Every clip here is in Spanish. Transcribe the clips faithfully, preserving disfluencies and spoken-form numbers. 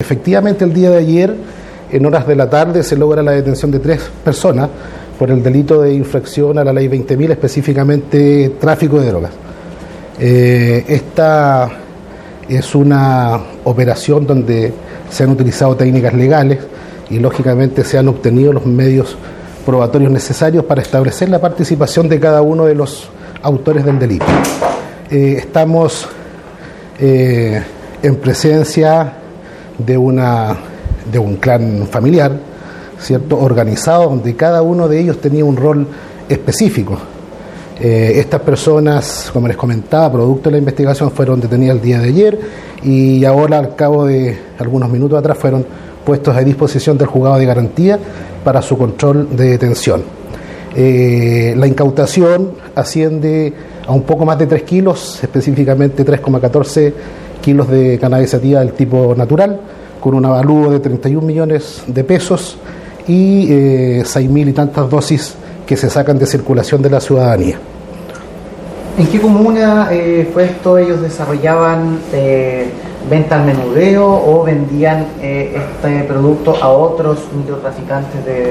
efectivamente el día de ayer, en horas de la tarde, se logra la detención de tres personas por el delito de infracción a la ley veinte mil, específicamente tráfico de drogas. Eh, esta es una operación donde se han utilizado técnicas legales y lógicamente se han obtenido los medios probatorios necesarios para establecer la participación de cada uno de los autores del delito. Eh, estamos eh, en presencia de, una, de un clan familiar, ¿cierto?, organizado, donde cada uno de ellos tenía un rol específico. Eh, estas personas, como les comentaba, producto de la investigación, fueron detenidas el día de ayer y ahora, al cabo de algunos minutos atrás, fueron puestos a disposición del juzgado de garantía para su control de detención. Eh, la incautación asciende a un poco más de tres kilos, específicamente tres coma catorce kilos de cannabis sativa del tipo natural, con un avalúo de treinta y un millones de pesos y eh, seis mil y tantas dosis que se sacan de circulación de la ciudadanía. ¿En qué comuna eh, fue esto? ¿Ellos desarrollaban eh, venta al menudeo o vendían eh, este producto a otros microtraficantes de, de,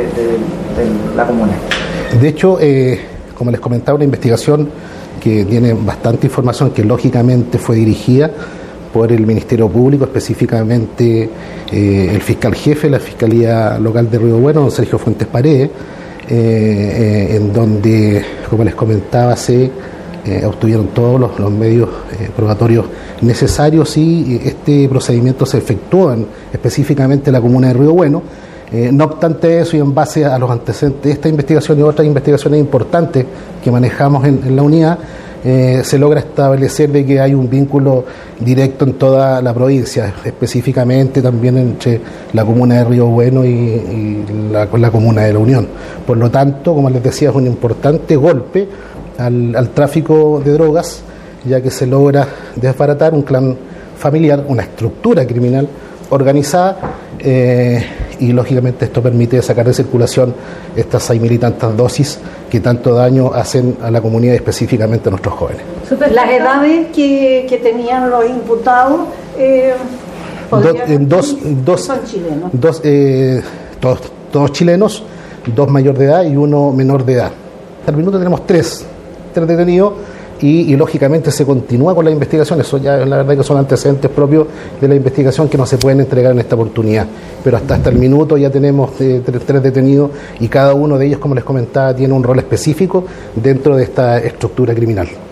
de la comuna? De hecho, eh, como les comentaba, una investigación que tiene bastante información, que lógicamente fue dirigida por el Ministerio Público, específicamente eh, el fiscal jefe de la Fiscalía Local de Río Bueno, don Sergio Fuentes Paredes, eh, eh, en donde, como les comentaba, se eh, obtuvieron todos los, los medios eh, probatorios necesarios y este procedimiento se efectuó en, específicamente en la comuna de Río Bueno. Eh, no obstante eso, y en base a los antecedentes de esta investigación y otras investigaciones importantes que manejamos en, en la unidad, eh, se logra establecer de que hay un vínculo directo en toda la provincia, específicamente también entre la comuna de Río Bueno y, y la, la comuna de La Unión. Por lo tanto, como les decía, es un importante golpe al, al tráfico de drogas, ya que se logra desbaratar un clan familiar, una estructura criminal organizada, eh, y lógicamente esto permite sacar de circulación estas seis mil y tantas dosis que tanto daño hacen a la comunidad y específicamente a nuestros jóvenes. Las edades que, que tenían los imputados eh, Do, en dos, dos, son chilenos. Dos, eh, todos, todos chilenos, dos mayor de edad y uno menor de edad. Hasta el minuto tenemos tres, tres detenidos. Y, y lógicamente se continúa con la investigación. Eso ya la verdad que son antecedentes propios de la investigación que no se pueden entregar en esta oportunidad, pero hasta hasta el minuto ya tenemos eh, tres, tres detenidos y cada uno de ellos, como les comentaba, tiene un rol específico dentro de esta estructura criminal.